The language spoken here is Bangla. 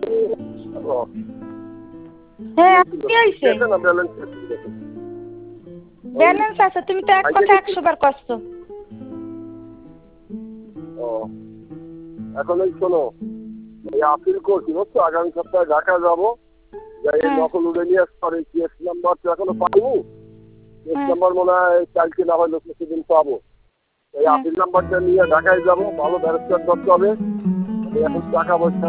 হ্যাঁ কি হইছে না ব্যালেন্স ব্যালেন্স আছে তুমি তো এক কথা 100 বার কষ্ট ও এখন এই শোনো এই আপিল করছি বুঝছো আগামী সপ্তাহে ঢাকা যাবো যাই নকল উড়ে নিয়ে আসতে পারি কেস নাম্বার তো এখনো পাইনি কেস নাম্বার মনে হয় কালকে না হয় সেদিন পাবো এই আপিল নাম্বারটা নিয়ে ঢাকায় যাবো ভালো ব্যারিস্টার করতে হবে এখন টাকা পয়সা